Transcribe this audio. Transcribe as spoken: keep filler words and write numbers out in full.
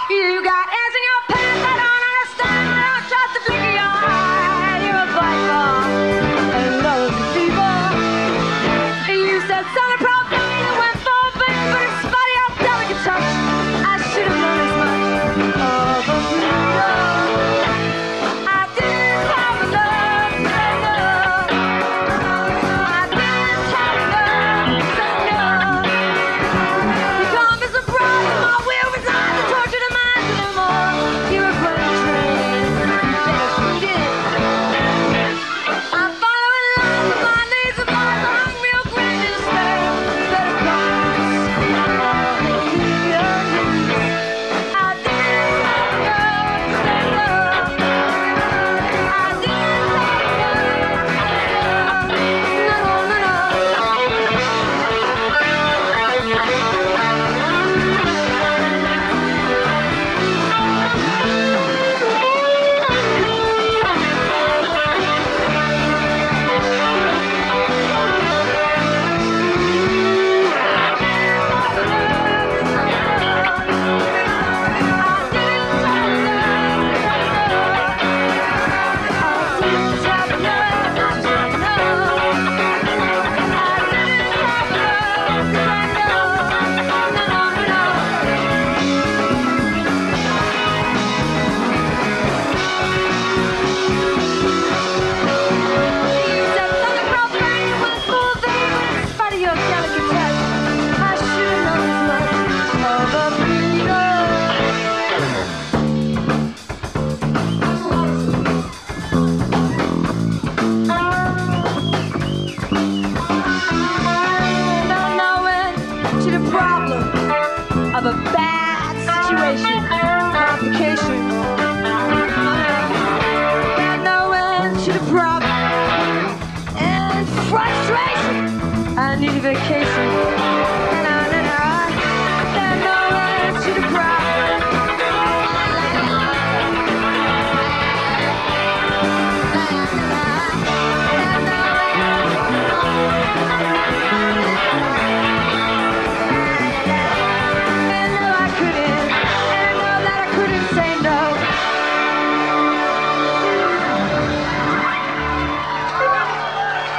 You got ants in your pants, I don't understand. I don't trust the blink of your eye. You're a viper and love fever. You said something profane and went for a vein, but it's funny how delicate touch. I should have known as much of a bleeder. I didn't have enough to say no. I didn't have enough to say no. You can't be surprised if my will resides to torture the minds anymore. You're a brain train, you better feed it. I'm following love with my knees and my long real grand despair. Better promise I'll leave your knees. I didn't have enough to say no. I didn't have enough to say no. No, no, of a bad situation, complication. Got no end to the problem and frustration. I need a vacation.